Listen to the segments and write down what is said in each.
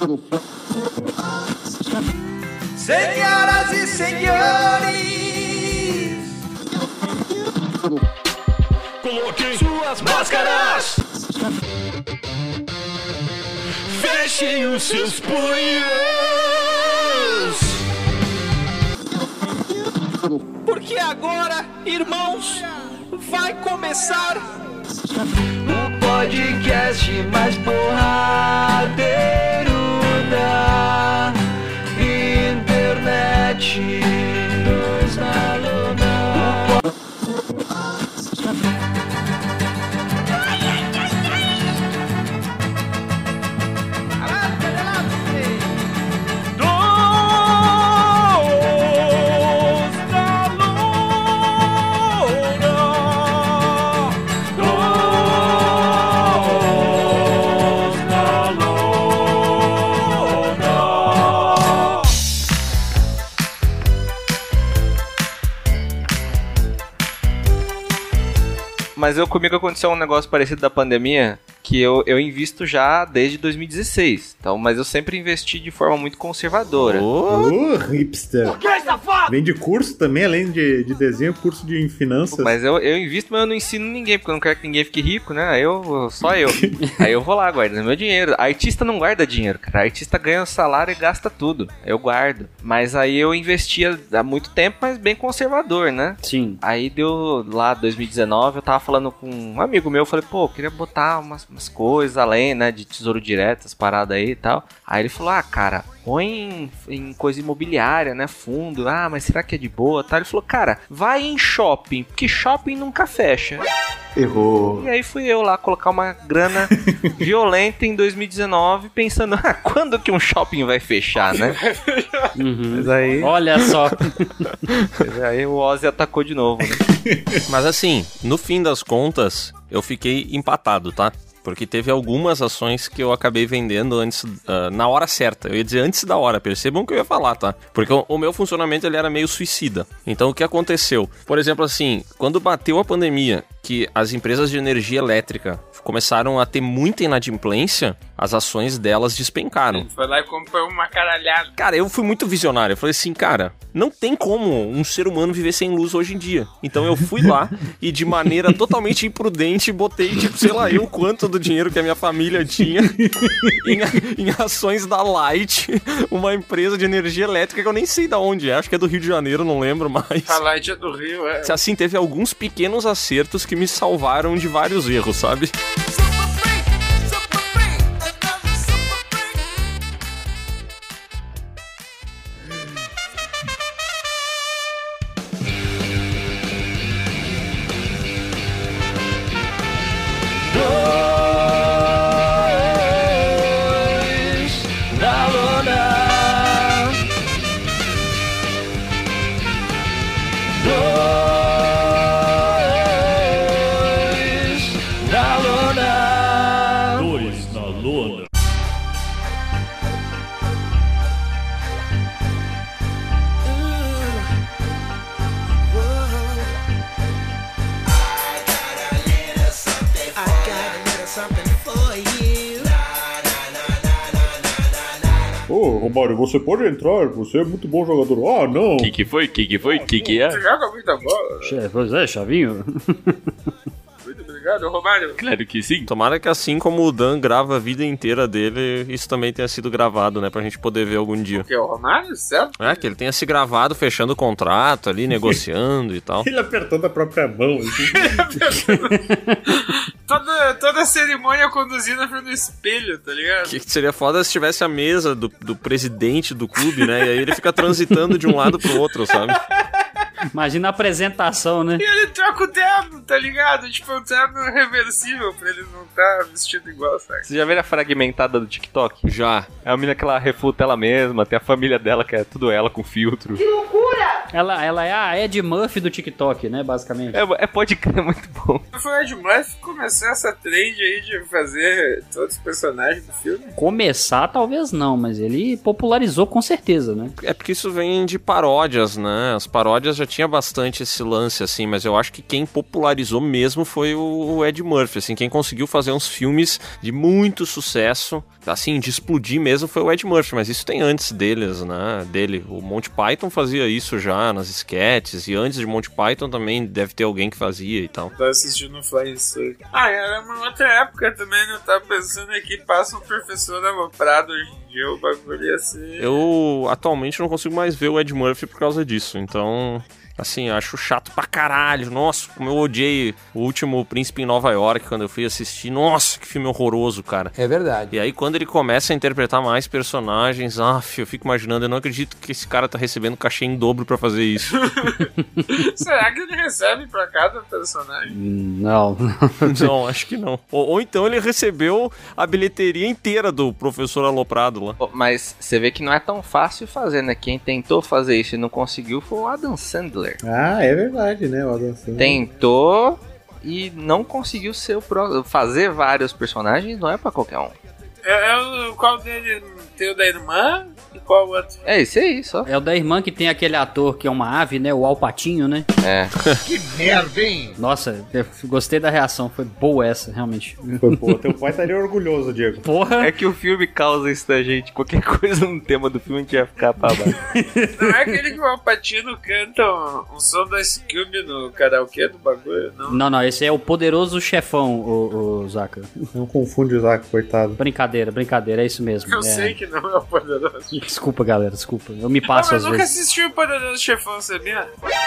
Senhoras e senhores, coloquem suas máscaras, fechem os seus punhos, porque agora, irmãos, vai começar o podcast mais porradeiro da internet. Nos na lona. Mas comigo aconteceu um negócio parecido da pandemia, que eu invisto já desde 2016. Então, mas eu sempre investi de forma muito conservadora. Hipster. Por que, safado? Vende curso também, além de desenho, curso de finanças. Mas eu invisto, mas eu não ensino ninguém, porque eu não quero que ninguém fique rico, né? Só eu. Aí eu vou lá, guardo meu dinheiro. Artista não guarda dinheiro, cara. Artista ganha o salário e gasta tudo. Eu guardo. Mas aí eu investia há muito tempo, mas bem conservador, né? Sim. Aí deu lá 2019, eu tava falando com um amigo meu, eu falei, pô, eu queria botar umas coisas além, né, de tesouro direto, essas paradas aí e tal. Aí ele falou, cara, põe em coisa imobiliária, né, fundo, mas será que é de boa, tá? Ele falou, cara, vai em shopping, porque shopping nunca fecha. Errou. E aí fui eu lá colocar uma grana violenta em 2019, pensando, quando que um shopping vai fechar, né? Uhum. Mas aí... Olha só. Mas aí o Ozzy atacou de novo, né? Mas assim, no fim das contas, eu fiquei empatado, tá? Porque teve algumas ações que eu acabei vendendo antes, na hora certa. Eu ia dizer antes da hora, percebam o que eu ia falar, tá? Porque o meu funcionamento ele era meio suicida. Então o que aconteceu? Por exemplo, assim, quando bateu a pandemia, que as empresas de energia elétrica começaram a ter muita inadimplência, as ações delas despencaram. Ele foi lá e comprou uma caralhada. Cara, eu fui muito visionário. Eu falei assim, cara, não tem como um ser humano viver sem luz hoje em dia. Então eu fui lá e de maneira totalmente imprudente botei, tipo, sei lá, eu quanto do dinheiro que a minha família tinha em ações da Light, uma empresa de energia elétrica que eu nem sei de onde é. Acho que é do Rio de Janeiro, não lembro mais. A Light é do Rio, é. Assim, teve alguns pequenos acertos que me salvaram de vários erros, sabe? Romário, você pode entrar, você é muito bom jogador. Não. Que foi? Que é? Você joga muita bola. Pois é, Chavinho. Muito obrigado, Romário. Claro que sim. Tomara que assim como o Dan grava a vida inteira dele, isso também tenha sido gravado, né? Pra gente poder ver algum dia. Que é o Romário, certo? É, que ele tenha se gravado fechando o contrato ali, negociando e tal. Ele apertando a própria mão, assim. Toda a cerimônia conduzida foi no espelho, tá ligado? Que seria foda se tivesse a mesa do presidente do clube, né? E aí ele fica transitando de um lado pro outro, sabe? Imagina a apresentação, né? E ele troca o terno, tá ligado? Tipo, um terno reversível pra ele não tá vestido igual, sabe? Você já viu a fragmentada do TikTok? Já. É a menina que ela refuta ela mesma, tem a família dela que é tudo ela com filtro. Que loucura! Ela é a Ed Murphy do TikTok, né, basicamente. Pode crer, é muito bom. Foi o Ed Murphy que começou essa trend aí de fazer todos os personagens do filme. Começar, talvez não, mas ele popularizou com certeza, né? É porque isso vem de paródias, né? As paródias já tinha bastante esse lance, assim, mas eu acho que quem popularizou mesmo foi o Ed Murphy, assim, quem conseguiu fazer uns filmes de muito sucesso, assim, de explodir mesmo foi o Ed Murphy, mas isso tem antes deles, né? Dele, o Monty Python fazia isso já nas sketches, e antes de Monty Python também deve ter alguém que fazia e tal. Tava assistindo o Flying Circus. Era uma outra época também, né? Eu tava pensando aqui, passa um professor aloprado hoje em dia, o bagulho ia ser... Eu atualmente não consigo mais ver o Ed Murphy por causa disso, então... Assim, acho chato pra caralho. Nossa, como eu odiei o último Príncipe em Nova York quando eu fui assistir. Nossa, que filme horroroso, cara. É verdade. E aí, quando ele começa a interpretar mais personagens, eu fico imaginando, eu não acredito que esse cara tá recebendo cachê em dobro pra fazer isso. Será que ele recebe pra cada personagem? Não. Não, acho que não. Ou então ele recebeu a bilheteria inteira do professor aloprado lá. Mas você vê que não é tão fácil fazer, né? Quem tentou fazer isso e não conseguiu foi o Adam Sandler. Ah, é verdade, né? O Adam Sandler. Tentou e não conseguiu ser fazer vários personagens, não é pra qualquer um. Qual dele tem o da irmã e qual o outro? É isso aí, só. É o da irmã que tem aquele ator que é uma ave, né? O Alpatinho, né? É. Que merda, hein? Nossa, eu gostei da reação. Foi boa essa, realmente. Foi, pô, teu pai estaria orgulhoso, Diego. Porra! É que o filme causa isso da gente. Qualquer coisa no tema do filme a gente vai ficar pra baixo. Não é aquele que o Alpatino canta um som da Scooby no karaokê do bagulho, não? Não, esse é o Poderoso Chefão, o Zaka. Não confunde o Zac, coitado. Brincadeira, é isso mesmo. Eu sei que não é o Poderoso. Desculpa, galera, desculpa. Eu me passo às Eu nunca vezes. assisti o Poderoso Chefão, sabia?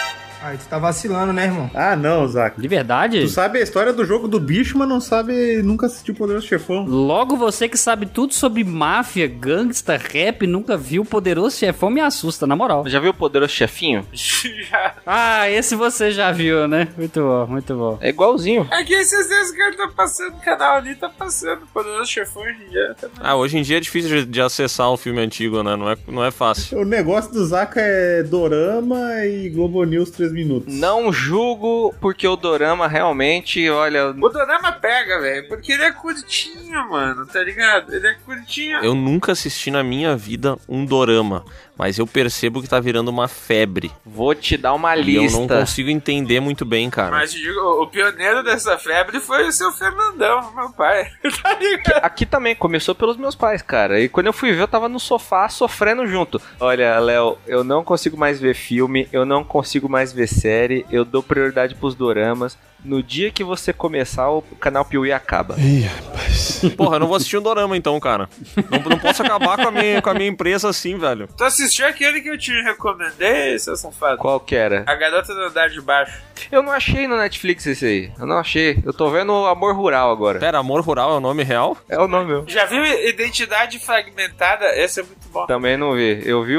Aí tu tá vacilando, né, irmão? Ah, não, Zac. De verdade? Tu sabe a história do jogo do bicho, mas não sabe, nunca assistiu o Poderoso Chefão. Logo você que sabe tudo sobre máfia, gangsta, rap, nunca viu o Poderoso Chefão, me assusta, na moral. Já viu o Poderoso Chefinho? Já. Ah, esse você já viu, né? Muito bom, muito bom. É igualzinho. É que esses dias que ele tá passando no canal ali, tá passando o Poderoso Chefão hoje em dia. Hoje em dia é difícil de acessar um filme antigo, né? Não é fácil. O negócio do Zac é Dorama e Globo News 3 minutos. Não julgo, porque o dorama realmente, olha... O dorama pega, velho, porque ele é curtinho, mano, tá ligado? Ele é curtinho. Eu nunca assisti na minha vida um dorama, mas eu percebo que tá virando uma febre. Vou te dar uma E lista. eu não consigo entender muito bem, cara. Mas te digo, o pioneiro dessa febre foi o seu Fernandão, meu pai. Tá ligado? Aqui também, começou pelos meus pais, cara. E quando eu fui ver, eu tava no sofá sofrendo junto. Olha, Léo, eu não consigo mais ver filme, eu não consigo mais ver série, eu dou prioridade pros doramas. No dia que você começar, o canal Piuí acaba. Porra, eu não vou assistir um dorama então, cara. Não posso acabar com a minha empresa assim, velho. Tu assistiu aquele que eu te recomendei, seu safado? Qual que era? A Garota do Andar de Baixo. Eu não achei no Netflix esse aí. Eu não achei. Eu tô vendo Amor Rural agora. Pera, Amor Rural é o nome real? É o nome meu. Já viu Identidade Fragmentada? Esse é muito bom. Também não vi. Eu vi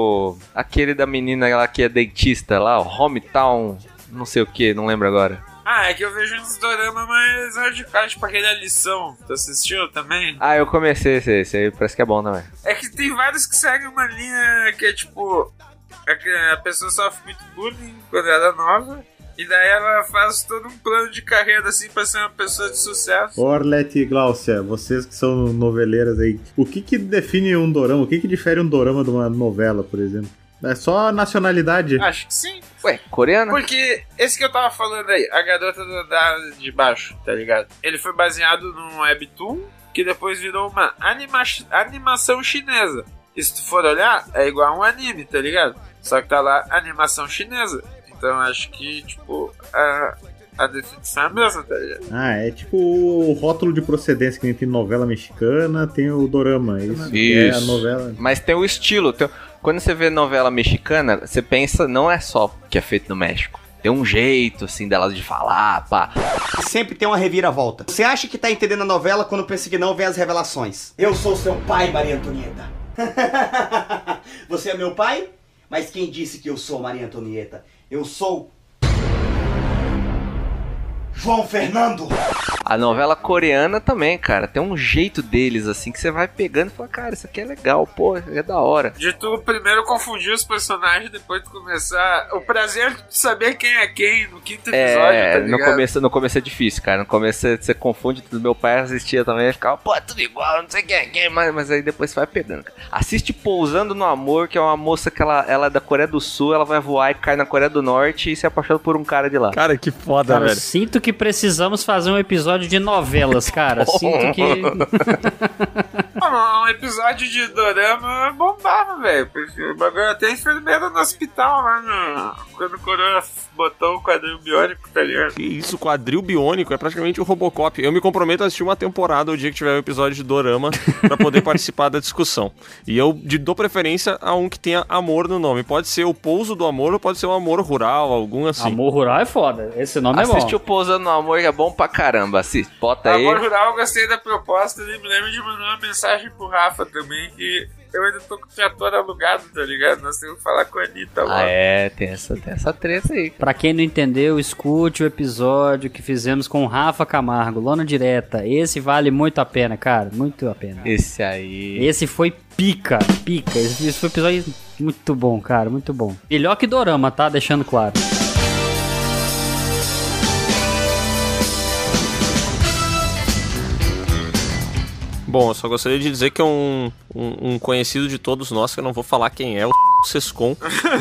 aquele da menina lá que é dentista lá, o Hometown, não sei o que, não lembro agora. É que eu vejo uns doramas mais radicais, tipo aquele A Lição. Tu assistiu também? Ah, eu comecei esse aí, parece que é bom também. É que tem vários que seguem uma linha que é tipo... É que a pessoa sofre muito bullying quando ela é nova. E daí ela faz todo um plano de carreira assim pra ser uma pessoa de sucesso. Orlet e Glaucia, vocês que são noveleiras aí, o que define um dorama? O que difere um dorama de uma novela, por exemplo? É só a nacionalidade? Acho que sim. Ué, coreana? Porque esse que eu tava falando aí, A Garota do Andar de Baixo, tá ligado? Ele foi baseado num webtoon que depois virou uma animação chinesa. E se tu for olhar, é igual a um anime, tá ligado? Só que tá lá animação chinesa. Então acho que, tipo, a definição é a mesma, tá ligado? É tipo o rótulo de procedência que tem novela mexicana, tem o dorama, isso. É a novela. Mas tem o estilo. Quando você vê novela mexicana, você pensa, não é só que é feito no México. Tem um jeito, assim, delas de falar, pá. Sempre tem uma reviravolta. Você acha que tá entendendo a novela quando pensa que não, vem as revelações. Eu sou seu pai, Maria Antonieta. Você é meu pai? Mas quem disse que eu sou Maria Antonieta? Eu sou... João Fernando. A novela coreana também, cara, tem um jeito deles, assim, que você vai pegando e fala, cara, isso aqui é legal, pô, é da hora. De tu primeiro confundir os personagens, depois tu começar... O prazer de saber quem é quem no quinto episódio, tá ligado? No começo é difícil, cara. No começo você confunde tudo. Meu pai assistia também e ficava, pô, é tudo igual, não sei quem é quem, mas aí depois você vai pegando, cara. Assiste Pousando no Amor, que é uma moça que ela é da Coreia do Sul, ela vai voar e cai na Coreia do Norte e se apaixona por um cara de lá. Cara, que foda, Cara, velho. sinto que precisamos fazer um episódio de novelas, cara. Sinto que... Um episódio de dorama bombava, velho. Porque o bagulho até enfermeira no hospital lá quando o Corona botou o quadril biônico, tá ligado? Que isso, quadril biônico, é praticamente o Robocop. Eu me comprometo a assistir uma temporada o dia que tiver um episódio de dorama pra poder participar da discussão. E eu dou preferência a um que tenha amor no nome. Pode ser o Pouso do Amor ou pode ser o Amor Rural, algum assim. Amor Rural é foda. Esse nome é bom. Assiste o Pousando no Amor, que é bom pra caramba. Assiste, bota aí. Amor Rural, eu gostei da proposta e me lembro de mandar uma mensagem pro Rafa também, que eu ainda tô com o trator alugado, tá ligado? Nós temos que falar com a Anitta lá. Tem essa treta aí. Pra quem não entendeu, escute o episódio que fizemos com o Rafa Camargo, Lona Direta. Esse vale muito a pena, cara. Muito a pena. Esse aí. Esse foi pica. Esse foi um episódio muito bom, cara. Muito bom. Melhor que dorama, tá? Deixando claro. Bom, eu só gostaria de dizer que é um conhecido de todos nós, que eu não vou falar quem é, o Sescon.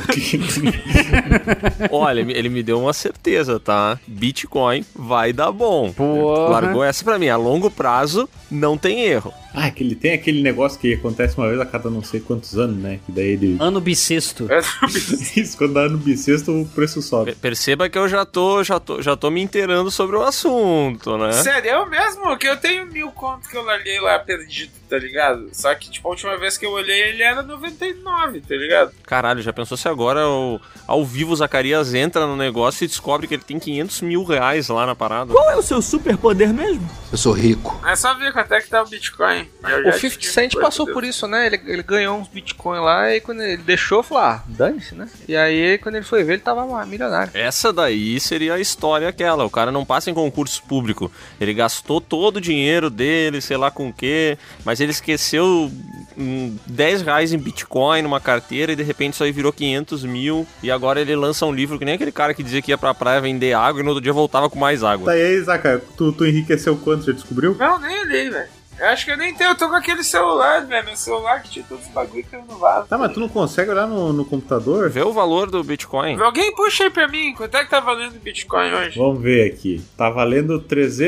Olha, ele me deu uma certeza, tá? Bitcoin vai dar bom. Porra. Largou essa pra mim. A longo prazo, não tem erro. Ah, que ele tem aquele negócio que acontece uma vez a cada não sei quantos anos, né? Que daí ele... Ano bissexto. Isso, quando dá ano bissexto, o preço sobe. Perceba que eu já tô me inteirando sobre o assunto, né? Sério mesmo? Que eu tenho 1000 contos que eu larguei lá perdido, tá ligado? Só que, tipo, a última vez que eu olhei, ele era 99, tá ligado? Caralho, já pensou se agora ao vivo o Zacarias entra no negócio e descobre que ele tem 500 mil reais lá na parada? Qual é o seu superpoder mesmo? Eu sou rico. É só ver quanto é que tá o Bitcoin. O 50 Cent passou por isso, né? Ele ganhou uns Bitcoin lá e quando ele deixou, falou, dane-se, né? E aí, quando ele foi ver, ele tava milionário. Essa daí seria a história aquela. O cara não passa em concurso público. Ele gastou todo o dinheiro dele, sei lá com o quê, mas ele esqueceu 10 reais em Bitcoin numa carteira e de repente isso aí virou 500 mil e agora ele lança um livro que nem aquele cara que dizia que ia pra praia vender água e no outro dia voltava com mais água. Tá aí, Zaca, tu enriqueceu quanto? Já descobriu? Não, nem olhei, velho. Eu acho que eu nem tenho, eu tô com aquele celular, velho. Meu celular que tinha todos os bagulho que eu não vaso. Tá, mas tu não consegue olhar no computador? Vê o valor do Bitcoin. Alguém puxa aí pra mim, quanto é que tá valendo o Bitcoin hoje? Vamos ver aqui. Tá valendo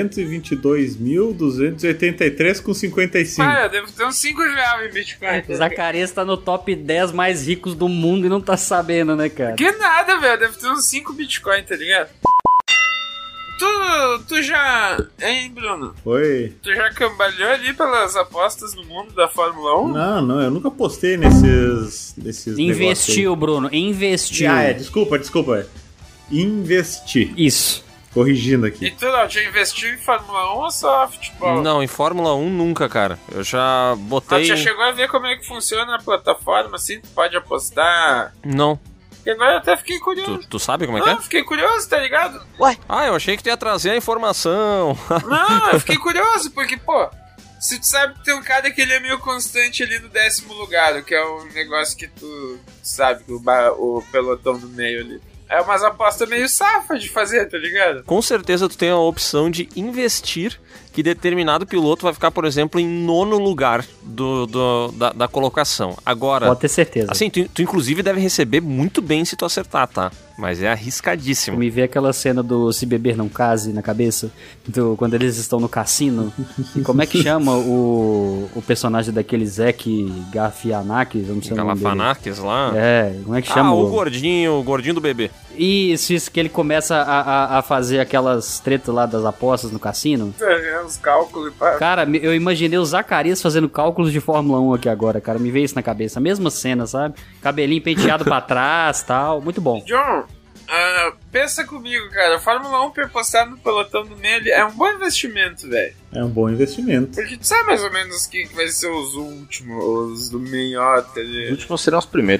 322.283,55. Ah, eu devo ter uns 5 reais em Bitcoin. Zacarias tá no top 10 mais ricos do mundo e não tá sabendo, né, cara? Que nada, velho. Deve ter uns 5 Bitcoin, tá ligado? Tu já... Hein, Bruno? Oi? Tu já cambaleou ali pelas apostas no mundo da Fórmula 1? Não, eu nunca postei nesses Investiu, Bruno, investiu. Desculpa. Investir. Isso. Corrigindo aqui. E tu não, já investiu em Fórmula 1 ou só futebol? Não, em Fórmula 1 nunca, cara. Eu já botei... Tu já chegou a ver como é que funciona a plataforma, assim? Tu pode apostar... Não. E agora eu até fiquei curioso. Tu sabe como é que é? Não, fiquei curioso, tá ligado? Ah, eu achei que tu ia trazer a informação. Não, eu fiquei curioso, porque, pô, se tu sabe que tem um cara que ele é meio constante ali no 10º lugar, que é um negócio que tu sabe, o pelotão do meio ali. É umas apostas meio safa de fazer, tá ligado? Com certeza tu tem a opção de investir que determinado piloto vai ficar, por exemplo, em 9º lugar da colocação. Agora... Pode ter certeza. Assim, tu inclusive deve receber muito bem se tu acertar, tá? Mas é arriscadíssimo. Me vê aquela cena do Se Beber Não Case na cabeça, quando eles estão no cassino. Como é que chama o personagem daquele Zeke Galifianakis? Não sei o nome dele. Galifianakis lá? É, como é que chama? O gordinho do bebê. Isso, que ele começa a fazer aquelas tretas lá das apostas no cassino. Os cálculos, pá. Cara, eu imaginei o Zacarias fazendo cálculos de Fórmula 1 aqui agora, cara. Me veio isso na cabeça. A mesma cena, sabe? Cabelinho penteado pra trás, tal. Muito bom. John, pensa comigo, cara. A Fórmula 1 pra postar no pelotão do meio é um bom investimento, velho. É um bom investimento. Porque tu sabe mais ou menos quem vai ser os últimos, os do melhor, tá ligado? Os últimos serão os primeiros.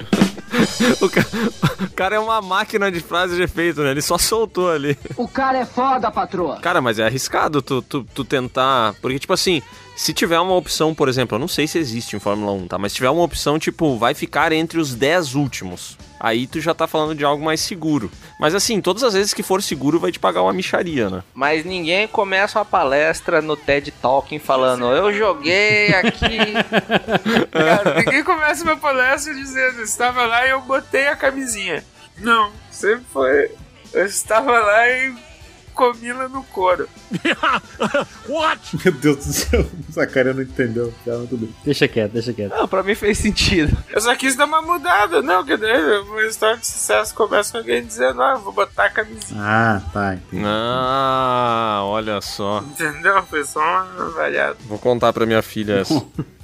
O cara é uma máquina de frase de efeito, né? Ele só soltou ali. O cara é foda, patroa. Cara, mas é arriscado tu tentar... Porque, tipo assim, se tiver uma opção, por exemplo, eu não sei se existe em Fórmula 1, tá? Mas se tiver uma opção, tipo, vai ficar entre os 10 últimos. Aí tu já tá falando de algo mais seguro. Mas assim, todas as vezes que for seguro vai te pagar uma mixaria, né? Mas ninguém começa uma palestra no TED Talking falando, eu joguei aqui. Cara, ninguém começa uma palestra dizendo, estava lá e eu botei a camisinha. Não, sempre foi, eu estava lá e comi-la no couro. What? Meu Deus do céu, essa cara não entendeu. Tudo bem. Deixa quieto. Não, pra mim fez sentido. Eu só quis dar uma mudada, não, que daí uma história de sucesso começa com alguém dizendo, eu vou botar a camisinha. Ah, tá. Entendi. Ah, olha só. Entendeu? Foi só uma variada. Vou contar pra minha filha essa.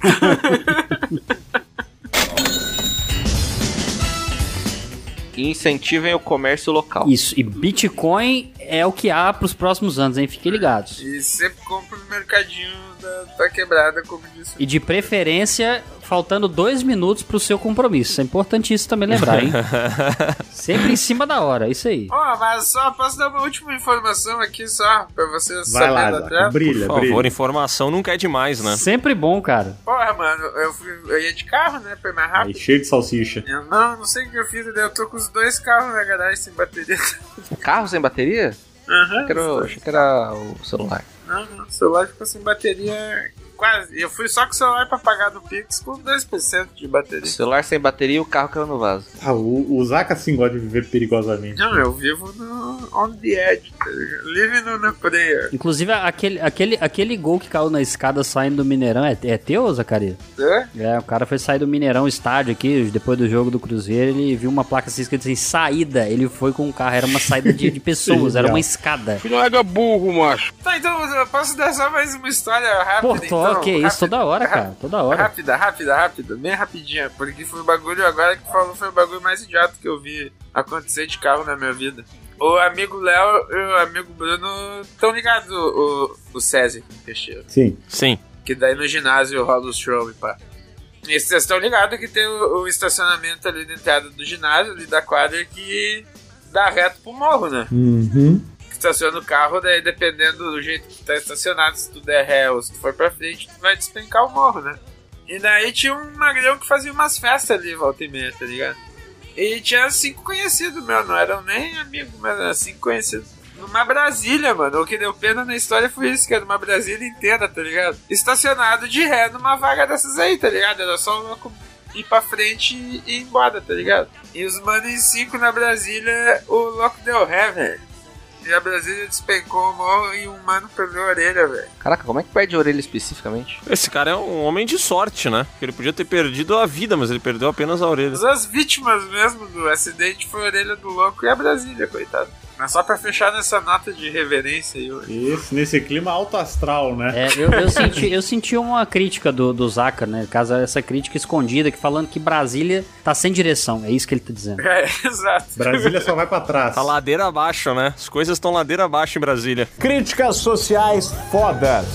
Incentivem o comércio local. Isso, e Bitcoin é o que há pros próximos anos, hein? Fiquem ligados. E sempre compro no mercadinho da quebrada, como disse. E de preferência, faltando 2 minutos pro seu compromisso. Isso é importantíssimo também lembrar, hein? Sempre em cima da hora, isso aí. Ó, mas só posso dar uma última informação aqui só, pra vocês Vai lá, saberem até. brilha, Por favor, informação nunca é demais, né? Sempre bom, cara. Porra, mano, eu ia de carro, né, pra ir mais rápido. Aí, cheio de salsicha. Eu não sei o que eu fiz, eu tô com os 2 carros na garagem sem bateria. Carro sem bateria? Achei que era o celular. Não, o celular ficou sem bateria quase. Eu fui só com o celular pra pagar no Pix com 2% de bateria. Celular sem bateria e o carro caiu no vaso. Ah, o Zaka assim gosta de viver perigosamente. Não, eu vivo no on the edge, tá ligado? Live no prayer. Inclusive, aquele gol que caiu na escada saindo do Mineirão é teu, Zacarias? É, o cara foi sair do Mineirão estádio aqui, depois do jogo do Cruzeiro, ele viu uma placa assim escrita assim, saída. Ele foi com o carro, era uma saída de pessoas, era uma escada. Filho é burro, macho. Tá, então eu posso dar só mais uma história rápida. Pô, então, que isso, toda hora, cara, toda hora. Rápida, bem rapidinha, porque foi o bagulho agora que falou, foi o bagulho mais idiota que eu vi acontecer de carro na minha vida. O amigo Léo e o amigo Bruno estão ligados, o César Teixeira. Sim. Que daí no ginásio rola os show e pá. E vocês estão ligados que tem o estacionamento ali na entrada do ginásio, ali da quadra, que dá reto pro morro, né? Uhum. Estaciona o carro, daí dependendo do jeito que tá estacionado, se tu der ré ou se tu for pra frente, tu vai despencar o morro, né? E daí tinha um magrão que fazia umas festas ali, volta e meia, tá ligado? E tinha 5 conhecidos, meu, não eram nem amigos, mas eram 5 conhecidos. Numa Brasília, mano, o que deu pena na história foi isso, que era uma Brasília inteira, tá ligado? Estacionado de ré numa vaga dessas aí, tá ligado? Era só o louco ir pra frente e ir embora, tá ligado? E os manos em 5 na Brasília, o louco deu ré, velho. E a Brasília despencou o morro e um mano perdeu a orelha, velho. Caraca, como é que perde a orelha especificamente? Esse cara é um homem de sorte, né? Porque ele podia ter perdido a vida, mas ele perdeu apenas a orelha. As vítimas mesmo do acidente foi a orelha do louco e a Brasília, coitado. Mas só pra fechar nessa nota de reverência aí hoje. Isso, nesse clima alto astral, né? Eu senti uma crítica do Zaka, né? Caso essa crítica escondida, que falando que Brasília tá sem direção. É isso que ele tá dizendo. É, exato. Brasília só vai pra trás. Tá ladeira abaixo, né? As coisas estão ladeira abaixo em Brasília. Críticas sociais fodas.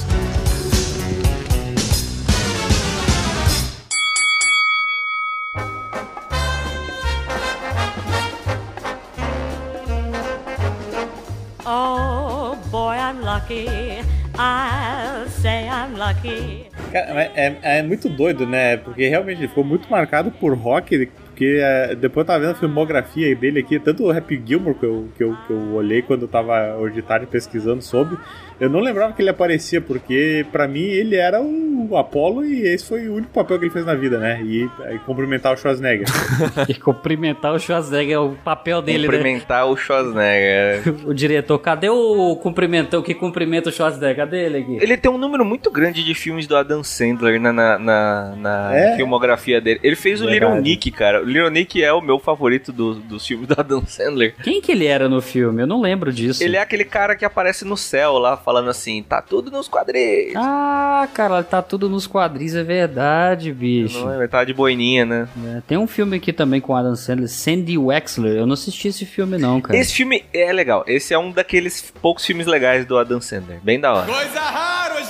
Oh, boy, I'm lucky. I'll say I'm lucky. Cara, é muito doido, né? Porque realmente ele ficou muito marcado por rock, porque depois eu tava vendo a filmografia dele aqui, tanto o Happy Gilmore que eu olhei quando eu tava hoje de tarde pesquisando sobre, eu não lembrava que ele aparecia, porque pra mim ele era o Apollo e esse foi o único papel que ele fez na vida, né? E cumprimentar o Schwarzenegger. E cumprimentar o Schwarzenegger é o papel dele, cumprimentar o Schwarzenegger. O diretor, cadê o que cumprimenta o Schwarzenegger? Cadê ele aqui? Ele tem um número muito grande de filmes do Adam Sandler na filmografia dele. Ele fez o Little Nick, cara. O Little Nick é o meu favorito dos filmes do Adam Sandler. Quem que ele era no filme? Eu não lembro disso. Ele é aquele cara que aparece no céu lá, falando assim, tá tudo nos quadris. Ah, cara, tá tudo nos quadris, é verdade, bicho. Não, ele tá de boininha, né? É, tem um filme aqui também com Adam Sandler, Sandy Wexler. Eu não assisti esse filme não, cara. Esse filme é legal. Esse é um daqueles poucos filmes legais do Adam Sandler. Bem da hora. Coisa rara hoje em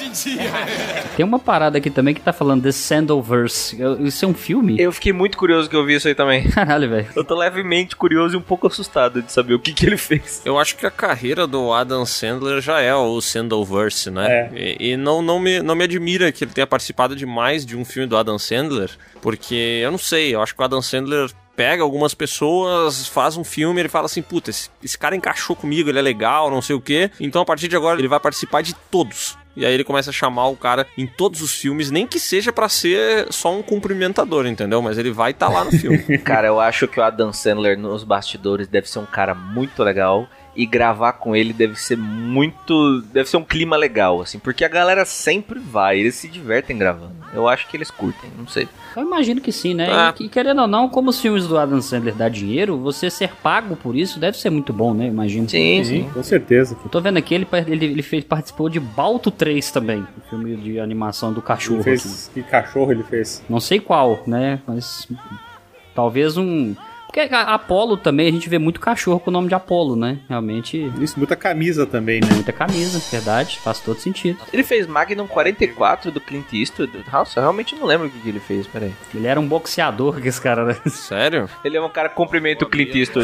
Tem uma parada aqui também que tá falando The Sandalverse. Isso é um filme? Eu fiquei muito curioso que eu vi isso aí também. Caralho, velho. Eu tô levemente curioso e um pouco assustado de saber o que ele fez. Eu acho que a carreira do Adam Sandler já é o Sandalverse, né? E não me admira que ele tenha participado de mais de um filme do Adam Sandler, porque eu não sei, eu acho que o Adam Sandler pega algumas pessoas, faz um filme, ele fala assim, puta, esse cara encaixou comigo, ele é legal, não sei o quê, então a partir de agora ele vai participar de todos. E aí ele começa a chamar o cara em todos os filmes, nem que seja pra ser só um cumprimentador, entendeu? Mas ele vai estar lá no filme. Cara, eu acho que o Adam Sandler nos bastidores deve ser um cara muito legal. E gravar com ele deve ser um clima legal, assim, porque a galera sempre vai, eles se divertem gravando. Eu acho que eles curtem, não sei. Eu imagino que sim, né? E querendo ou não, como os filmes do Adam Sandler dá dinheiro, você ser pago por isso deve ser muito bom, né? Imagino. Sim. Com certeza. Eu tô vendo aqui, ele participou de Balto 3 também, o filme de animação do cachorro. Que cachorro ele fez? Não sei qual, né? Mas talvez um... Porque a Apollo também, a gente vê muito cachorro com o nome de Apollo, né? Realmente... Isso, muita camisa também, né? Muita camisa, verdade. Faz todo sentido. Ele fez Magnum 44 do Clint Eastwood. Nossa, eu realmente não lembro o que ele fez, peraí. Ele era um boxeador, que esse cara, né? Sério? Ele é um cara que cumprimenta o Clint Eastwood.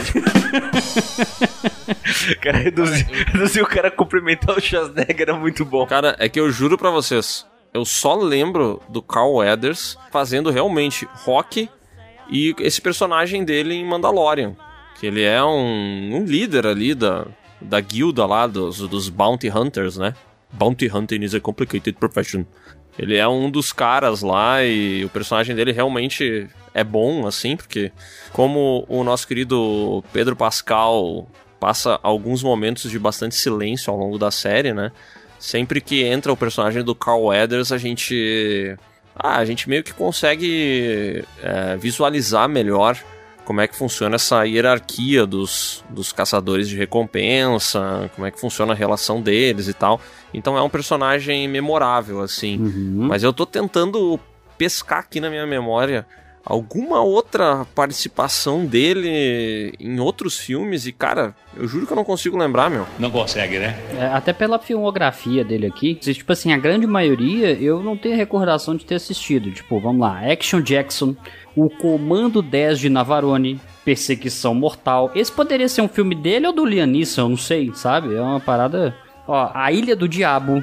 O cara reduziu o cara a cumprimentar o Schwarzenegger, era muito bom. Cara, é que eu juro pra vocês, eu só lembro do Carl Weathers fazendo realmente Rock e esse personagem dele em Mandalorian, que ele é um líder ali da guilda lá dos Bounty Hunters, né? Bounty Hunting is a complicated profession. Ele é um dos caras lá e o personagem dele realmente é bom, assim, porque como o nosso querido Pedro Pascal passa alguns momentos de bastante silêncio ao longo da série, né? Sempre que entra o personagem do Carl Weathers, a gente meio que consegue visualizar melhor como é que funciona essa hierarquia dos caçadores de recompensa, como é que funciona a relação deles e tal. Então é um personagem memorável, assim. Mas eu tô tentando pescar aqui na minha memória alguma outra participação dele em outros filmes e, cara, eu juro que eu não consigo lembrar, meu. Não consegue, né? Até pela filmografia dele aqui, tipo assim, a grande maioria eu não tenho recordação de ter assistido. Tipo, vamos lá, Action Jackson, O Comando 10 de Navarone, Perseguição Mortal. Esse poderia ser um filme dele ou do Liam Neeson, eu não sei, sabe? É uma parada... Ó, A Ilha do Diabo...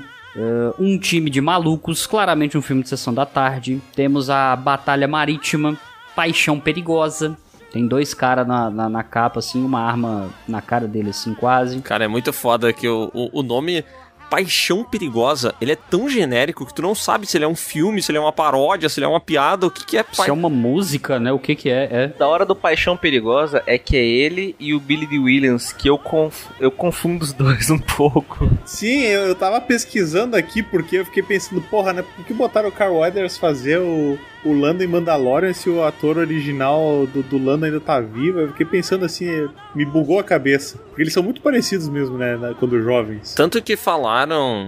Um Time de Malucos, claramente um filme de sessão da tarde. Temos a Batalha Marítima, Paixão Perigosa. Tem dois caras na capa, assim, uma arma na cara dele, assim, quase. Cara, é muito foda que o nome Paixão Perigosa, ele é tão genérico que tu não sabe se ele é um filme, se ele é uma paródia, se ele é uma piada, o que é... Se é uma música, né? O que é? Da hora do Paixão Perigosa é que é ele e o Billy Dee Williams, que eu confundo os dois um pouco. Sim, eu tava pesquisando aqui porque eu fiquei pensando, porra, né? Por que botaram o Carl Weathers fazer o Lando em Mandalorian se o ator original do Lando ainda tá vivo? Eu fiquei pensando assim, me bugou a cabeça. Porque eles são muito parecidos mesmo, né? Quando jovens. Tanto que falaram,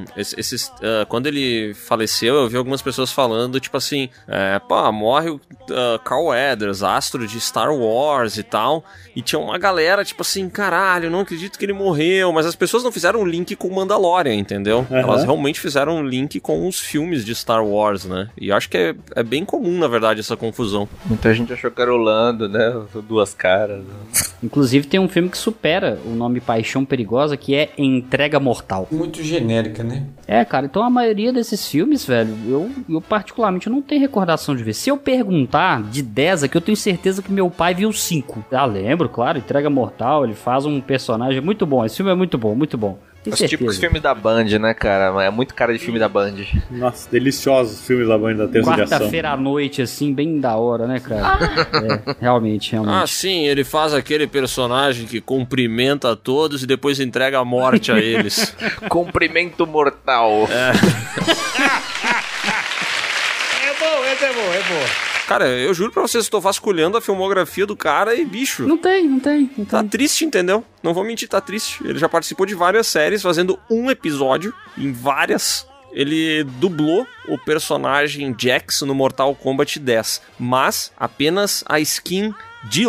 quando ele faleceu, eu vi algumas pessoas falando, tipo assim, morre o Carl Weathers, astro de Star Wars e tal. E tinha uma galera, tipo assim, caralho, não acredito que ele morreu. Mas as pessoas não fizeram um link com Mandalorian, entendeu? Elas realmente fizeram um link com os filmes de Star Wars, né? E eu acho que é bem comum, na verdade, essa confusão. Muita gente achou que era o Lando, né? Duas caras. Inclusive tem um filme que supera o nome Paixão Perigosa, que é Entrega Mortal. Muito genérica, né? Cara, então a maioria desses filmes, velho, eu particularmente não tenho recordação de ver. Se eu perguntar de 10 aqui, eu tenho certeza que meu pai viu 5. Lembro, claro, Entrega Mortal, ele faz um personagem muito bom. Esse filme é muito bom, muito bom. Os típicos filmes da Band, né, cara? É muito cara de filme da Band. Nossa, deliciosos filmes da Band da terça de ação. Quarta-feira à noite, assim, bem da hora, né, cara? Realmente. Ah, sim, ele faz aquele personagem que cumprimenta a todos e depois entrega a morte a eles. Cumprimento mortal. Esse é bom. Cara, eu juro pra vocês, estou vasculhando a filmografia do cara e, bicho... Não tem. Tá triste, entendeu? Não vou mentir, tá triste. Ele já participou de várias séries, fazendo um episódio em várias. Ele dublou o personagem Jax no Mortal Kombat 10, mas apenas a skin Dylan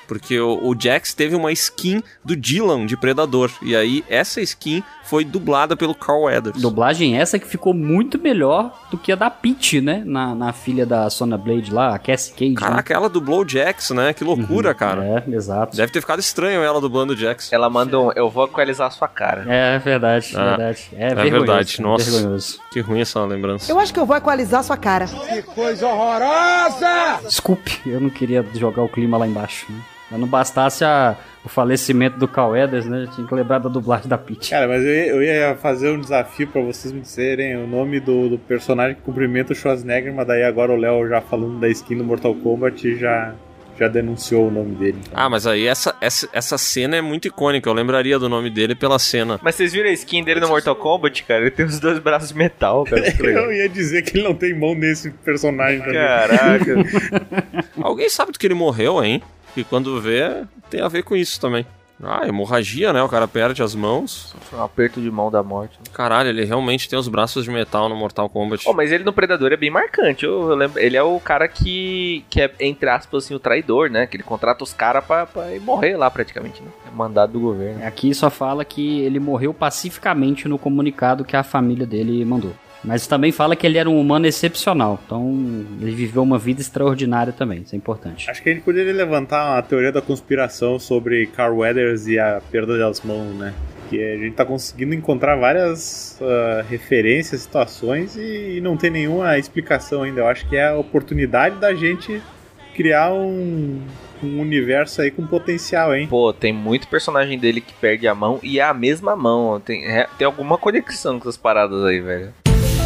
Porque o Jax teve uma skin do Dylan de Predador. E aí, essa skin foi dublada pelo Carl Weathers. Dublagem essa que ficou muito melhor do que a da Peach, né? Na filha da Sonya Blade lá, a Cassie Cage. Caraca, né? Ela dublou o Jax, né? Que loucura, cara. É, exato. Deve ter ficado estranho ela dublando o Jax. Ela manda eu vou equalizar a sua cara. É verdade, verdade. É vergonhoso. Verdade, nossa. Vergonhoso. Que ruim essa lembrança. Eu acho que eu vou equalizar a sua cara. Que coisa horrorosa! Desculpe, eu não queria jogar o clima lá embaixo, né? Se não bastasse o falecimento do Carl Weathers, né? Eu tinha que lembrar da dublagem da Peach. Cara, mas eu ia fazer um desafio pra vocês me dizerem o nome do personagem que cumprimenta o Schwarzenegger, mas daí agora o Léo já falando da skin do Mortal Kombat já denunciou o nome dele. Então. Ah, mas aí essa cena é muito icônica. Eu lembraria do nome dele pela cena. Mas vocês viram a skin dele no Mortal Kombat, cara? Ele tem os 2 braços de metal, cara. Eu ia dizer que ele não tem mão nesse personagem também. Caraca. Alguém sabe do que ele morreu, hein? E quando vê, tem a ver com isso também. Ah, hemorragia, né? O cara perde as mãos. Foi um aperto de mão da morte. Caralho, ele realmente tem os braços de metal no Mortal Kombat. Oh, mas ele no Predador é bem marcante. Eu lembro, ele é o cara que é, entre aspas, assim, o traidor, né? Que ele contrata os caras pra morrer lá, praticamente, né? É mandado do governo. Aqui só fala que ele morreu pacificamente no comunicado que a família dele mandou. Mas também fala que ele era um humano excepcional. Então, ele viveu uma vida extraordinária também. Isso é importante. Acho que a gente poderia levantar uma teoria da conspiração sobre Carl Weathers e a perda das mãos, né? Que a gente tá conseguindo encontrar várias referências, situações e não tem nenhuma explicação ainda. Eu acho que é a oportunidade da gente criar um universo aí com potencial, hein? Pô, tem muito personagem dele que perde a mão e é a mesma mão. Tem alguma conexão com essas paradas aí, velho.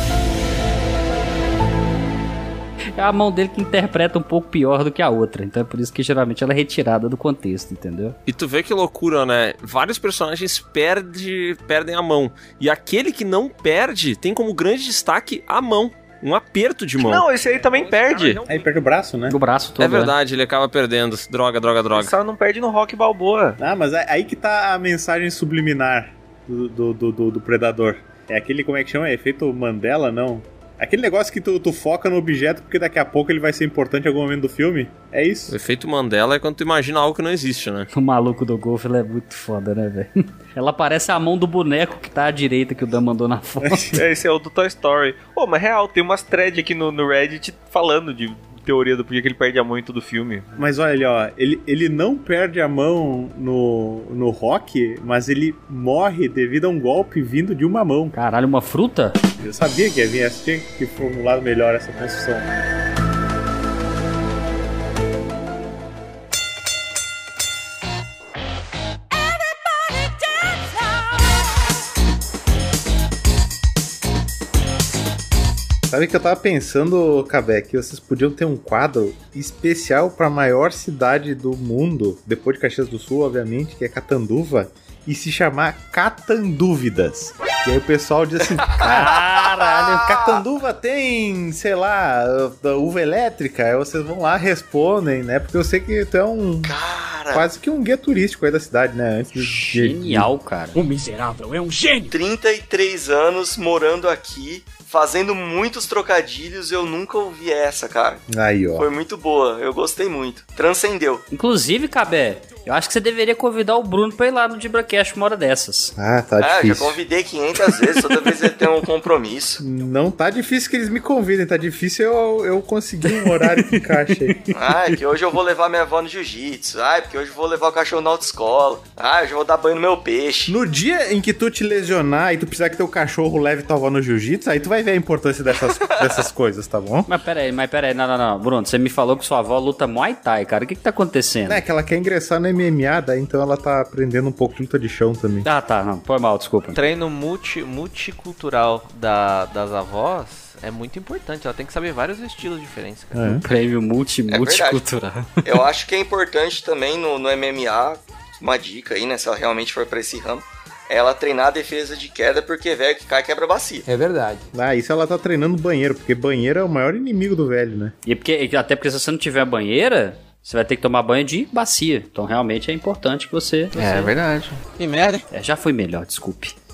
É a mão dele que interpreta um pouco pior do que a outra. Então é por isso que geralmente ela é retirada do contexto, entendeu? E tu vê que loucura, né? Vários personagens perdem a mão. E aquele que não perde tem como grande destaque a mão. Um aperto de mão. Não, esse aí também perde. Aí perde o braço, né? O braço todo. É verdade, ele acaba perdendo. Droga. Ele só não perde no Rock Balboa. Ah, mas aí que tá a mensagem subliminar do Predador. É aquele, como é que chama? É efeito Mandela, não? Aquele negócio que tu foca no objeto porque daqui a pouco ele vai ser importante em algum momento do filme. É isso. O efeito Mandela é quando tu imagina algo que não existe, né? O maluco do golfe, ele é muito foda, né, velho? Ela parece a mão do boneco que tá à direita que o Dan mandou na foto. Esse é o do Toy Story. Pô, mas real, tem umas threads aqui no Reddit falando de teoria do porquê que ele perde a mão em todo o filme. Mas olha, ó, ele não perde a mão no Rock, mas ele morre devido a um golpe vindo de uma mão. Caralho, uma fruta? Eu sabia que ia vir, tinha que formular melhor essa construção. Sabe que eu tava pensando, Cabé, que vocês podiam ter um quadro especial pra maior cidade do mundo, depois de Caxias do Sul, obviamente, que é Catanduva, e se chamar Catandúvidas. E aí o pessoal diz assim, caralho, Catanduva tem, sei lá, uva elétrica, aí vocês vão lá, respondem, né, porque eu sei que tu é quase que um guia turístico aí da cidade, né, antes Genial, cara. O miserável é um gênio. 33 anos morando aqui, fazendo muitos trocadilhos, eu nunca ouvi essa, cara. Aí, ó. Foi muito boa, eu gostei muito. Transcendeu. Inclusive, Cabé, eu acho que você deveria convidar o Bruno pra ir lá no Dibracast uma hora dessas. Ah, tá difícil. Já convidei 500 vezes, toda vez ele tem um compromisso. Não tá difícil que eles me convidem, tá difícil eu conseguir um horário que encaixe aí. É que hoje eu vou levar minha avó no jiu-jitsu. Porque hoje eu vou levar o cachorro na autoescola. Hoje eu vou dar banho no meu peixe. No dia em que tu te lesionar e tu precisar que teu cachorro leve tua avó no jiu-jitsu, aí tu vai ver a importância dessas coisas, tá bom? Mas peraí, não. Bruno, você me falou que sua avó luta Muay Thai, cara. O que tá acontecendo? É que ela quer ingressar no MMA, daí então ela tá aprendendo um pouco de luta de chão também. Ah, tá, não, foi mal, desculpa. O treino multicultural das avós é muito importante, ela tem que saber vários estilos diferentes, cara. Um prêmio multicultural. Eu acho que é importante também no MMA, uma dica aí, né, se ela realmente for pra esse ramo, ela treinar a defesa de queda, porque velho que cai quebra bacia. É verdade. Isso ela tá treinando banheiro, porque banheiro é o maior inimigo do velho, né? Até porque se você não tiver banheira, você vai ter que tomar banho de bacia. Então realmente é importante que você... É verdade. Que merda, hein? Já foi melhor, desculpe.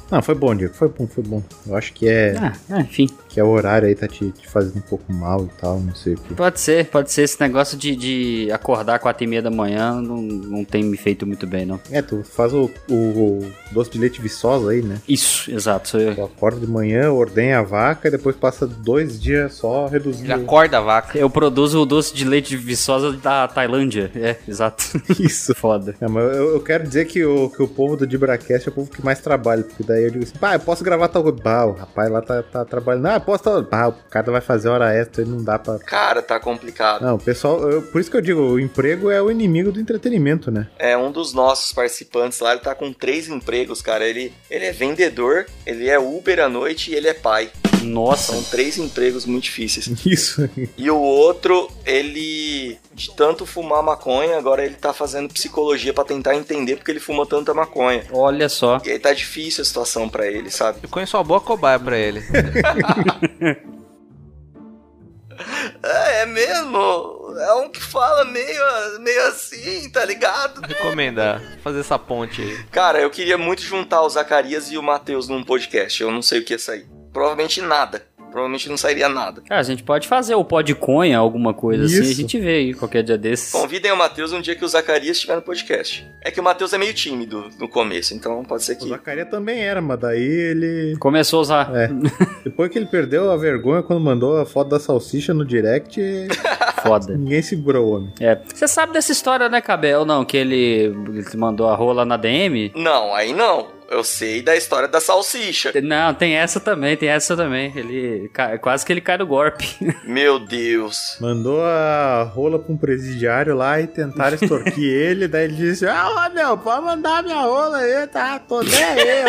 Não, foi bom, Diego, foi bom. Eu acho que enfim. Que é o horário aí tá te fazendo um pouco mal e tal, não sei o que. Pode ser. Esse negócio de acordar 4h30 da manhã não tem me feito muito bem, não. Tu faz o doce de leite Viçosa aí, né? Isso, exato. Sou eu. Tu acorda de manhã, ordenha a vaca e depois passa 2 dias só reduzindo. Ele acorda a vaca. Eu produzo o doce de leite Viçosa da Tailândia. Exato. Isso. Foda. Mas eu quero dizer que o povo do Dibracast é o povo que mais trabalha, porque daí eu digo assim, eu posso gravar tal coisa. O rapaz lá tá trabalhando. Posso tal. O cara vai fazer hora extra e não dá pra... Cara, tá complicado. Não, pessoal, por isso que eu digo, o emprego é o inimigo do entretenimento, né? É, um dos nossos participantes lá, ele tá com 3 empregos, cara. Ele é vendedor, ele é Uber à noite e ele é pai. Nossa. São 3 empregos muito difíceis. Isso. E o outro, ele... de tanto fumar maconha, agora ele tá fazendo psicologia pra tentar entender porque ele fuma tanta maconha. Olha só. E aí tá difícil a situação pra ele, sabe? Eu conheço uma boa cobaia pra ele. É mesmo? É um que fala meio assim, tá ligado? Recomenda fazer essa ponte aí. Cara, eu queria muito juntar o Zacarias e o Matheus num podcast. Eu não sei o que ia sair. Provavelmente nada. Provavelmente não sairia nada. Cara, a gente pode fazer o Podconha, alguma coisa assim, a gente vê aí qualquer dia desses. Convidem o Matheus um dia que o Zacarias estiver no podcast. É que o Matheus é meio tímido no começo, então pode ser que... O Zacarias também era, mas daí ele... começou a usar. Depois que ele perdeu a vergonha quando mandou a foto da salsicha no direct... Foda. Ninguém segurou o homem. Você sabe dessa história, né, Cabel? Não, que ele mandou a rola na DM? Não, aí não. Eu sei da história da salsicha. Não, tem essa também. Ele... quase que ele cai no golpe. Meu Deus. Mandou a rola pra um presidiário lá e tentaram extorquir ele. Daí ele disse, meu, pode mandar minha rola aí, tá? Tô nem aí,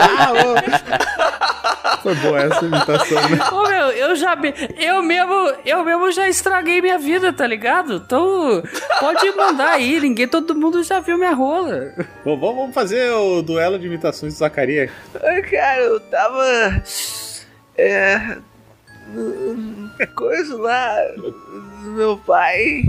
Foi boa essa imitação, né? Eu mesmo já estraguei minha vida, tá ligado? Então, pode mandar aí. Todo mundo já viu minha rola. Bom, vamos fazer o duelo de imitações do Zacarias. Cara, eu tava... coisa lá do meu pai...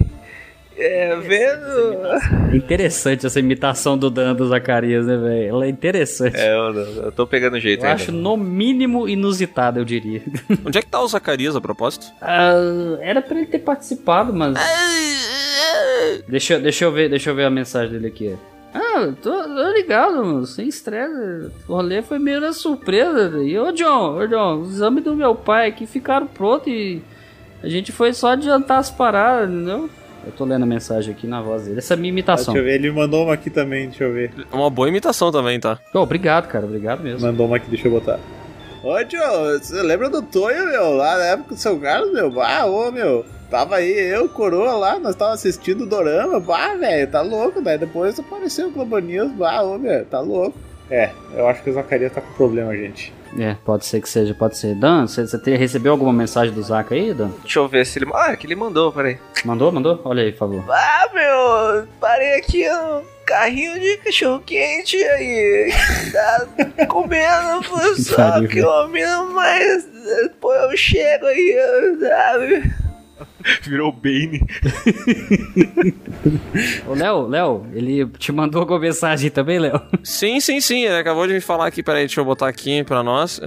vendo... Interessante essa imitação do Dan do Zacarias, né, velho? Ela é interessante. Eu tô pegando jeito ainda. Eu acho no mínimo inusitada, eu diria. Onde é que tá o Zacarias, a propósito? Era pra ele ter participado, mas... Deixa eu ver a mensagem dele aqui. Tô ligado, mano, sem estresse. O rolê foi meio na surpresa. E ô John, os exames do meu pai aqui ficaram prontos e a gente foi só adiantar as paradas, entendeu? Eu tô lendo a mensagem aqui na voz dele. Essa é a minha imitação. Deixa eu ver, ele mandou uma aqui também, deixa eu ver. Uma boa imitação também, tá? Obrigado, cara, obrigado mesmo. Mandou uma aqui, deixa eu botar. Ô, John, você lembra do Tonho, meu? Lá na época do seu Carlos, meu? Meu. Tava aí, eu, Coroa lá, nós tava assistindo o Dorama. Velho, tá louco, daí depois apareceu o Globo News. Meu, tá louco. Eu acho que o Zacarias tá com problema, gente. Pode ser que seja, pode ser. Dan, você recebeu alguma mensagem do Zaca aí, Dan? Deixa eu ver se ele... que ele mandou, peraí. Mandou? Olha aí, por favor. Meu, parei aqui no carrinho de cachorro-quente aí. Tá comendo, só que eu mesmo, mas depois eu chego aí, sabe? Virou Bane. Ô, Léo, ele te mandou alguma mensagem também, Léo? Sim, ele acabou de me falar aqui, peraí, deixa eu botar aqui pra nós.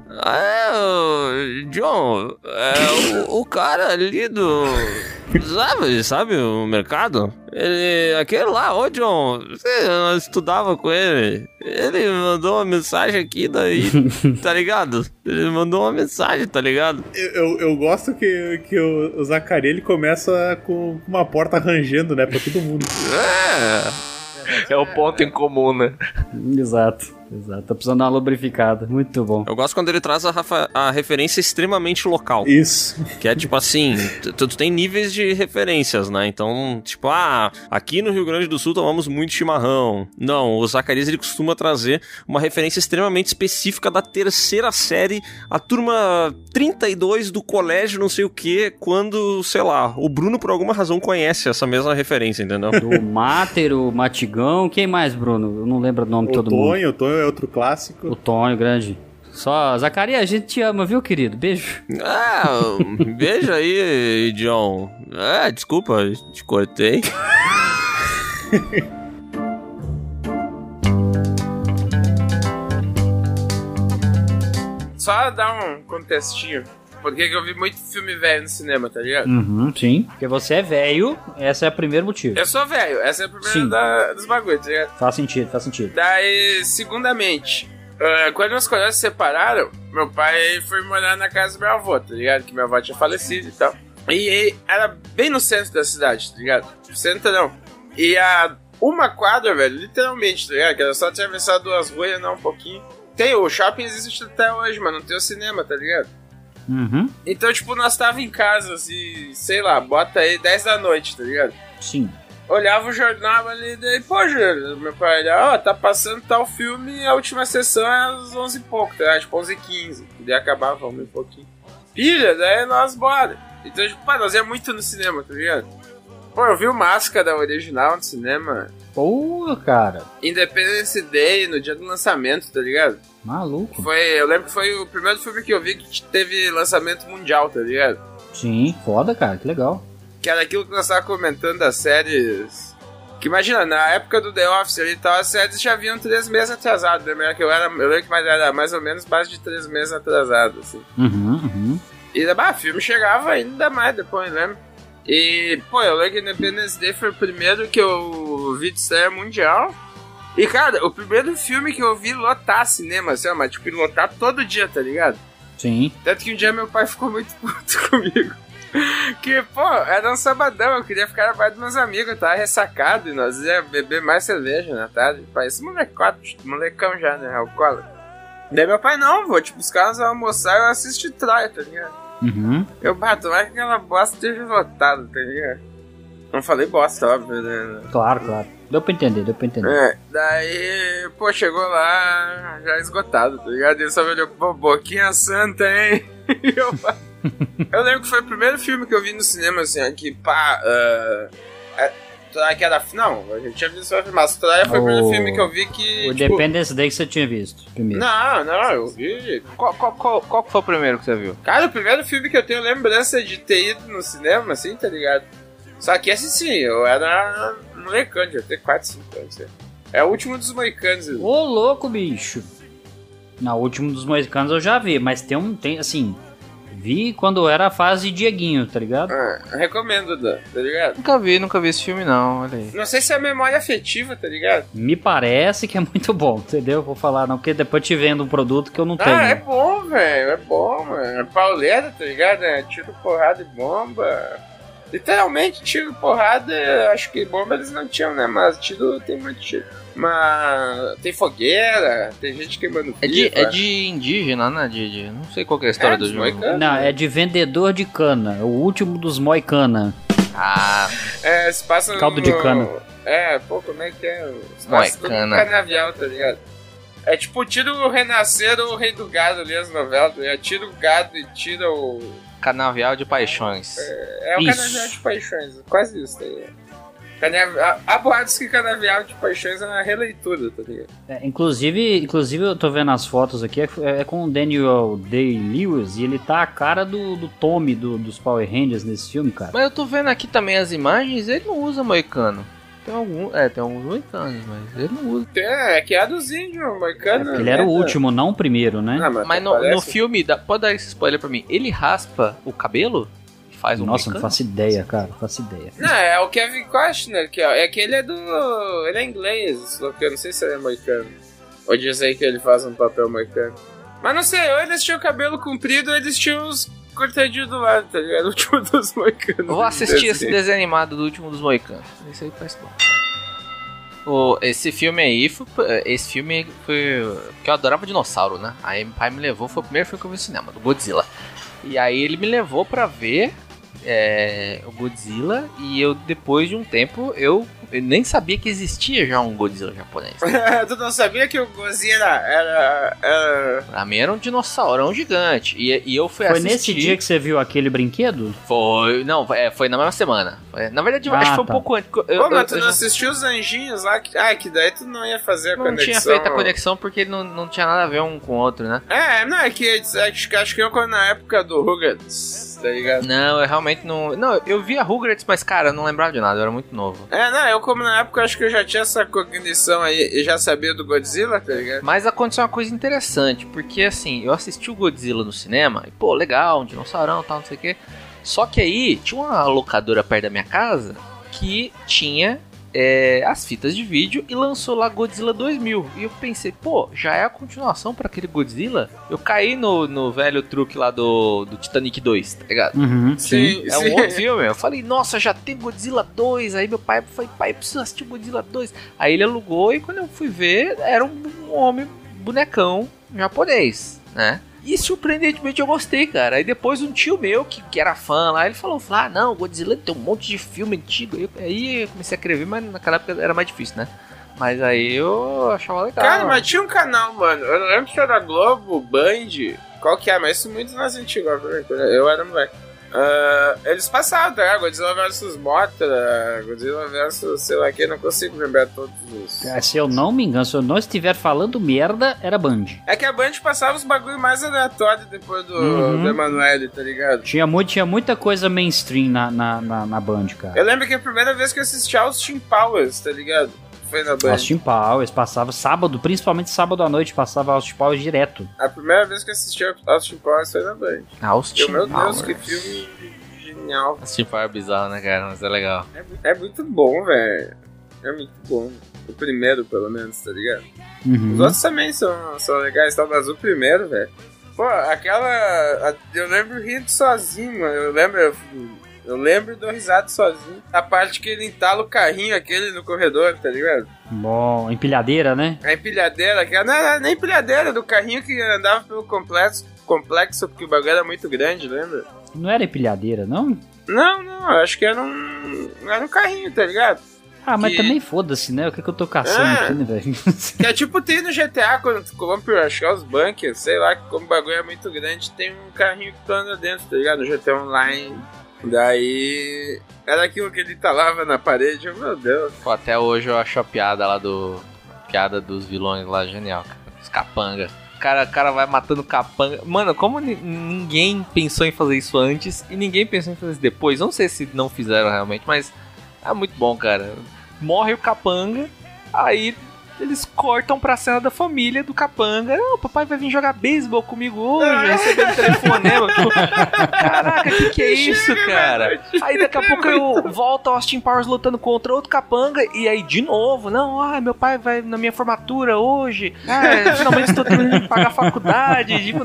John, o cara ali do... Sabe o mercado? Aquele lá, ô John, eu estudava com ele. Ele mandou uma mensagem aqui daí, tá ligado? Ele mandou uma mensagem, tá ligado? Eu gosto que o Zacarias, ele começa com uma porta rangendo, né, pra todo mundo. É o ponto em comum, né? Exato. Tá precisando dar uma lubrificada. Muito bom. Eu gosto quando ele traz a referência extremamente local. Isso. Que é tipo assim, tu tem níveis de referências, né? Então, tipo, aqui no Rio Grande do Sul tomamos muito chimarrão. Não, o Zacarias, ele costuma trazer uma referência extremamente específica da terceira série, a turma 32 do colégio não sei o que, quando, sei lá, o Bruno por alguma razão conhece essa mesma referência, entendeu? Do Máter, o Matigão, quem mais, Bruno? Eu não lembro o nome de todo mundo. O Tonho é outro clássico. O Tonho, grande. Só, Zacarias, a gente te ama, viu, querido? Beijo. Beijo aí, John. Desculpa, te cortei. só dar um contextinho. Porque que eu vi muito filme velho no cinema, tá ligado? Uhum, sim. Porque você é velho, esse é o primeiro motivo. Eu sou velho, essa é a primeira dos bagulhos, tá ligado? Faz sentido. Daí, segundamente, quando meus colegas se separaram, meu pai foi morar na casa do meu avô, tá ligado? Que minha avó tinha falecido e tal. E era bem no centro da cidade, tá ligado? Centro não. E a uma quadra, velho, literalmente, tá ligado? Que era só atravessar 2 ruas e andar um pouquinho. O shopping existe até hoje, mas não tem o cinema, tá ligado? Uhum. Então, tipo, nós tava em casa, assim, sei lá, bota aí 10 da noite, tá ligado? Sim. Olhava o jornal ali, daí, pô, Júlio, meu pai, tá passando tal filme, a última sessão é às 11 e pouco, tá ligado? Tipo, 11h15, daí acabava 1 e pouquinho. Pilha, daí nós bora. Então, tipo, nós ia muito no cinema, tá ligado? Pô, eu vi o Máscara original no cinema. Pô, cara. Independence Day, no dia do lançamento, tá ligado? Maluco. Eu lembro que foi o primeiro filme que eu vi que teve lançamento mundial, tá ligado? Sim, foda, cara, que legal. Que era aquilo que nós estávamos comentando das séries. Que imagina, na época do The Office ali e tal, as séries já vinham 3 meses atrasadas, né? Eu lembro que era mais ou menos base de 3 meses atrasado, assim. Uhum. E o filme chegava ainda mais depois, lembra? E, pô, eu lembro que Independence Day foi o primeiro que eu vi de estreia mundial. E, cara, o primeiro filme que eu vi lotar cinema, assim, mas tipo, lotar todo dia, tá ligado? Sim. Tanto que um dia meu pai ficou muito puto comigo. Que, pô, era um sabadão, eu queria ficar na parte dos meus amigos, eu tava ressacado e nós ia beber mais cerveja na tarde. Pai, esse molecão já, né, alcoólatra. Daí meu pai, não, vou te buscar, nós vamos almoçar e eu assisto Troia, tá ligado? Uhum. Eu bato, vai que aquela bosta esteja lotada, tá ligado? Não falei bosta, óbvio, né? Claro. Deu pra entender. Daí, pô, chegou lá já esgotado, tá ligado? Ele só me olhou, pô, boquinha santa, hein? E eu lembro que foi o primeiro filme que eu vi no cinema, assim, que pá, Troia que era... Não, a gente tinha visto o filme, mas Troia foi o primeiro filme que eu vi que... O Independence Day que você tinha visto primeiro. Não, eu vi... Qual que foi o primeiro que você viu? Cara, o primeiro filme que eu tenho lembrança de ter ido no cinema, assim, tá ligado? Só que esse sim, eu era molecão, devia ter 4, 5 anos. É o último dos moicanos. Ô, louco, bicho. Não, o último dos moicanos eu já vi, mas tem assim... Vi quando era a fase Dieguinho, tá ligado? Recomendo, tá ligado? Nunca vi esse filme não, olha aí. Não sei se é memória afetiva, tá ligado? Me parece que é muito bom, entendeu? Vou falar não, porque depois te vendo um produto que eu não tenho. É bom, velho, é bom, mano. É pauleira, tá ligado? É tiro, porrada e bomba. Literalmente, tiro, porrada, acho que bomba eles não tinham, né? Mas tiro, tem muito tiro. Mas tem fogueira, tem gente queimando pipa. É de indígena, né? Não sei qual que é a história do jogo. Não, é de vendedor de cana. O último dos moicana. Se passa caldo de cana. Pô, como é que é? Se passa tudo no canavial, tá ligado? É tipo, tira o Renascer ou o Rei do Gado ali, as novelas, tá ligado? Tira o gado e tira o... Canavial de Paixões. É o Canavial de Paixões, quase isso, tá ligado? Há boatos que Canavial de Paixões é uma releitura, tá ligado? Inclusive eu tô vendo as fotos aqui, é com o Daniel Day-Lewis e ele tá a cara do Tommy dos Power Rangers nesse filme, cara. Mas eu tô vendo aqui também as imagens, ele não usa moicano. Tem alguns moicanos, mas ele não usa. É que é dos índios, moicano. Ele era o último, não o primeiro, né? Mas no filme, pode dar esse spoiler pra mim, ele raspa o cabelo? Faz um Nossa, moicano? Não faço ideia, cara, não faço ideia. Não, é o Kevin Costner, que ele é ele é inglês, eu não sei se ele é moicano. Ou dizer que ele faz um papel moicano. Mas não sei, ou eles tinham cabelo comprido ou eles tinham os cortadinhos do lado, tá ligado? O último dos moicanos. Vou assistir esse desenho animado do último dos moicanos. Esse aí parece bom. Esse filme foi... Porque eu adorava dinossauro, né? Aí meu pai me levou, foi o primeiro filme que eu vi no cinema, do Godzilla. E aí ele me levou pra ver o Godzilla, e eu, depois de um tempo, eu nem sabia que existia já um Godzilla japonês. Tu não sabia que o Godzilla era... Pra mim era um dinossaurão gigante. E eu fui assistir... Foi nesse dia que você viu aquele brinquedo? Foi. Não, foi na mesma semana. Na verdade, acho que foi um pouco antes. Mas tu não assistiu os anjinhos lá? Que daí tu não ia fazer a conexão. Não tinha feito a conexão porque não tinha nada a ver um com o outro, né? Não, é que acho que eu na época do Rugrats... tá ligado? Não, eu realmente não... Não, eu vi a Rugrats, mas, cara, eu não lembrava de nada, eu era muito novo. Eu como na época, acho que eu já tinha essa cognição aí e já sabia do Godzilla, tá ligado? Mas aconteceu uma coisa interessante, porque, assim, eu assisti o Godzilla no cinema, e, pô, legal, um dinossaurão e tal, não sei o quê. Só que aí, tinha uma locadora perto da minha casa que tinha... as fitas de vídeo e lançou lá Godzilla 2000. E eu pensei, pô, já é a continuação pra aquele Godzilla? Eu caí no velho truque lá do Titanic 2, tá ligado? Sim. É um outro filme. Eu falei, nossa, já tem Godzilla 2. Aí meu pai falou, pai, preciso assistir o Godzilla 2. Aí ele alugou e quando eu fui ver, era um homem bonecão japonês, né? E surpreendentemente eu gostei, cara. Aí depois um tio meu, que era fã lá, ele falou, não, Godzilla tem um monte de filme antigo. Aí eu comecei a escrever, mas naquela época era mais difícil, né? Mas aí eu achava legal. Cara, mas tinha um canal, mano. Eu não lembro se era Globo, Band, qual que é, mas isso muito nas antigas, eu era moleque. Eles passavam, tá? Godzilla vs Mothra, Godzilla vs sei lá que, não consigo lembrar todos os... Se eu não me engano, se eu não estiver falando merda, era Band. É que a Band passava os bagulho mais aleatórios depois do Emanuele, tá ligado? Tinha muita coisa mainstream na Band, cara. Eu lembro que a primeira vez que eu assisti Austin Powers, tá ligado? Foi na Band. Austin Powers, passava sábado, principalmente sábado à noite, passava Austin Powers direto. A primeira vez que eu assisti Austin Powers foi na Band. Austin Meu Powers. Deus, que filme genial. Austin Powers é bizarro, né, cara? Mas é legal. É muito bom, velho. É muito bom. O primeiro, pelo menos, tá ligado? Os outros também são legais, tá? Mas o primeiro, velho. Pô, eu lembro rindo sozinho, mano. Eu lembro do risado sozinho. A parte que ele entala o carrinho aquele no corredor, tá ligado? Bom, empilhadeira, né? A empilhadeira, não é nem empilhadeira, do carrinho que andava pelo complexo, porque o bagulho era muito grande, lembra? Não era empilhadeira, não? Não, acho que era um carrinho, tá ligado? Ah, mas também foda-se, né? O que eu tô caçando aqui, né, velho? Que é tipo tem no GTA, quando tu compra, acho que é os bunkers, sei lá, que como o bagulho é muito grande, tem um carrinho que tu anda dentro, tá ligado? No GTA Online. Daí era aquilo que ele talava na parede, meu Deus. Pô, até hoje eu acho a piada lá piada dos vilões lá genial, cara. Os capanga. O cara vai matando capanga. Mano, como ninguém pensou em fazer isso antes e ninguém pensou em fazer isso depois? Não sei se não fizeram realmente, mas é muito bom, cara. Morre o capanga, aí eles cortam pra cena da família do capanga. O papai vai vir jogar beisebol comigo hoje, recebendo telefonema. Caraca, que é isso, cara? Aí daqui a pouco eu volto ao Austin Powers lutando contra outro capanga. E aí de novo, meu pai vai na minha formatura hoje. Finalmente estou tendo que pagar a faculdade. Digo,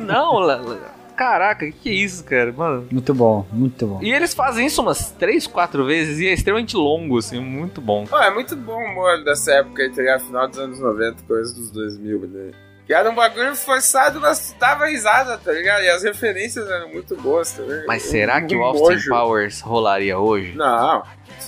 caraca, que é isso, cara? Mano. Muito bom, muito bom. E eles fazem isso umas 3, 4 vezes e é extremamente longo, assim, muito bom. É muito bom o humor dessa época, tá? Final dos anos 90, coisa dos 2000, né? Que era um bagulho forçado, mas dava risada, tá ligado? E as referências eram muito boas também. Mas será que o Austin Powers rolaria hoje? Não.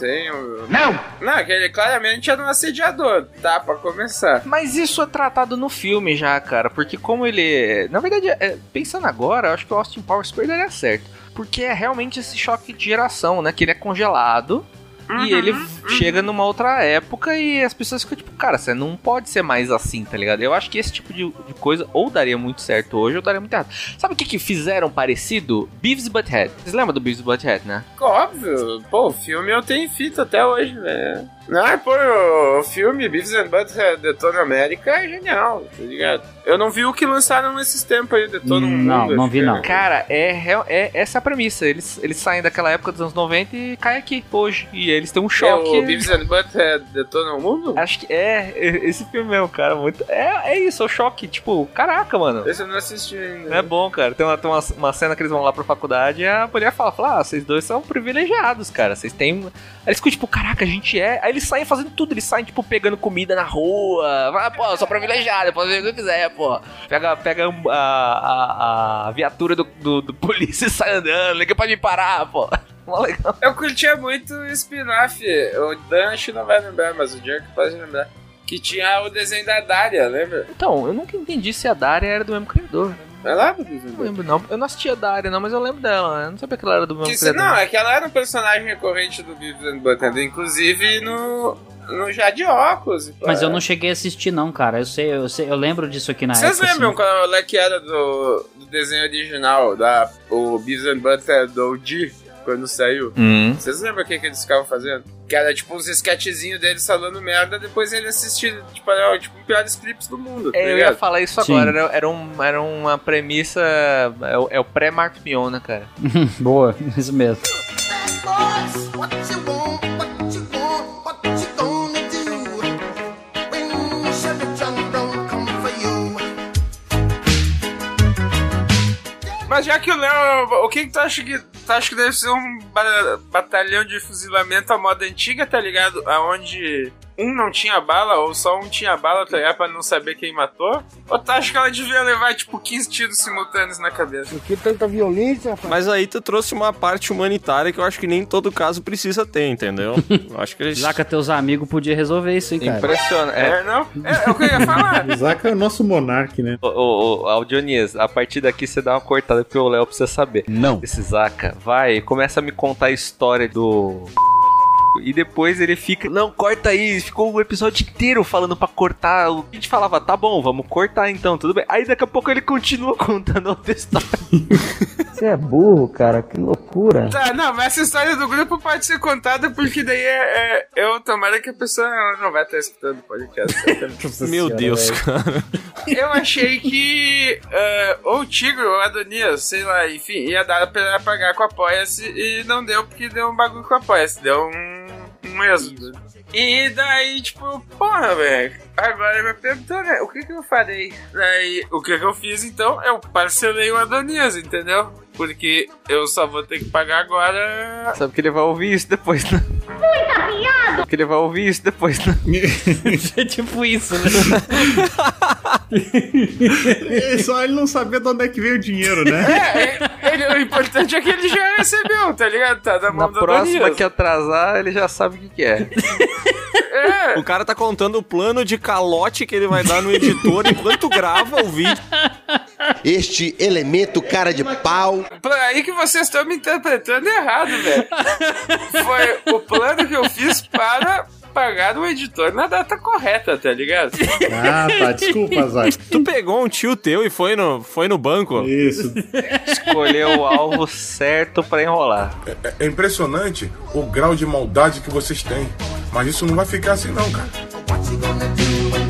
Não, que ele claramente era um assediador, tá? Pra começar. Mas isso é tratado no filme já, cara. Porque como ele... Na verdade, pensando agora, eu acho que o Austin Powers perderia certo. Porque é realmente esse choque de geração, né? Que ele é congelado e ele chega numa outra época e as pessoas ficam tipo, cara, você não pode ser mais assim, tá ligado? Eu acho que esse tipo de coisa ou daria muito certo hoje ou daria muito errado. Sabe o que fizeram parecido? Beavis e Butthead. Vocês lembram do Beavis e Butthead, né? Óbvio. Pô, o filme eu tenho fita até hoje, velho. O filme Beavis and Butthead Detona América é genial, tá ligado? Eu não vi o que lançaram nesses tempos aí, Detona Mundo. Não vi não. Cara, essa é a premissa. Eles saem daquela época dos anos 90 e caem aqui, hoje. E eles têm um choque. O Beavis and Butthead Detona o Mundo? Acho que esse filme mesmo, cara. Muito, é isso, é o choque. Tipo, caraca, mano. Esse eu não assisti ainda. É bom, cara. Tem uma cena que eles vão lá pra faculdade e a mulher fala, vocês dois são privilegiados, cara. Vocês têm... Aí eles ficam tipo, caraca, a gente é... Aí eles saem fazendo tudo, eles saem, tipo, pegando comida na rua. Eu sou privilegiado, eu posso ver o que eu quiser, pô. Pega a viatura do polícia e sai andando, ninguém pode me parar, pô. Legal. Eu curtia muito o spin-off, o Dan acho que não vai lembrar, mas o Jerk pode lembrar. Que tinha o desenho da Daria, lembra? Então, eu nunca entendi se a Daria era do mesmo criador. Vai lá, Budu. Não lembro, não. Eu não assistia a Daria, não, mas eu lembro dela, né? Eu não sabia que ela era do mesmo criador. Não, é que ela era um personagem recorrente do Beavis and Butthead. Inclusive, já de óculos. Mas eu não cheguei a assistir não, cara. Eu lembro disso aqui na época. Vocês lembram assim. quando o moleque era do desenho original, o Beavis and Butthead do G, quando saiu? Vocês lembram o que eles ficavam fazendo? Que era tipo uns sketchzinhos deles falando merda, depois ele assistia, tipo, era tipo os piores clipes do mundo. Tá eu ia falar isso agora, era uma premissa, é o pré-Mark Mion, né, cara? Boa, isso mesmo. Mas já que o Léo, o que tu acha que... Tu acha que deve ser um batalhão de fuzilamento à moda antiga, tá ligado? Aonde um não tinha bala, ou só um tinha bala, tá ligado? Pra não saber quem matou? Ou tu acha que ela devia levar, tipo, 15 tiros simultâneos na cabeça? Por que tanta violência, rapaz? Mas aí tu trouxe uma parte humanitária que eu acho que nem em todo caso precisa ter, entendeu? Eu acho que eles... Zaca, teus amigos podiam resolver isso, hein, cara? Impressiona. Não? É o que eu ia falar. O Zaca é o nosso monarca, né? Ô, Dionias, a partir daqui você dá uma cortada porque o Léo precisa saber. Não. Esse Zaca vai e começa a me contar a história do... E depois ele fica, não, corta aí. Ficou o episódio inteiro falando pra cortar. A gente falava, tá bom, vamos cortar então, tudo bem. Aí daqui a pouco ele continua contando outra história. Você é burro, cara, que loucura. Tá, não, mas essa história do grupo pode ser contada porque daí eu tomara que a pessoa não vai estar escutando o podcast. Meu Deus, cara. Eu achei que ou o Tigre ou o Adonias, sei lá, enfim, ia dar pra ela pagar com a Apoia-se e não deu porque deu um bagulho com a Apoia-se, deu um êxodo. E daí, tipo, porra, velho, agora me perguntou, né, o que eu farei? Daí, o que eu fiz, então, eu parcelei o Adonias, entendeu? Porque eu só vou ter que pagar agora... Sabe que ele vai ouvir isso depois, né? Muita piada! Sabe que ele vai ouvir isso depois, né? É tipo isso, né? Só ele não sabia de onde é que veio o dinheiro, né? O importante é que ele já recebeu, tá ligado? Tá da mão Na do próxima Adonias. que atrasar, ele já sabe o que é. O cara tá contando o plano de calote que ele vai dar no editor enquanto grava o vídeo. Este elemento cara de pau. Aí que vocês estão me interpretando errado, velho. Foi o plano que eu fiz para pagar o editor na data correta, tá ligado? Ah, tá. Desculpa, Zay. Tu pegou um tio teu e foi no banco? Isso. Escolheu o alvo certo pra enrolar. É impressionante o grau de maldade que vocês têm. Mas isso não vai ficar assim não, cara.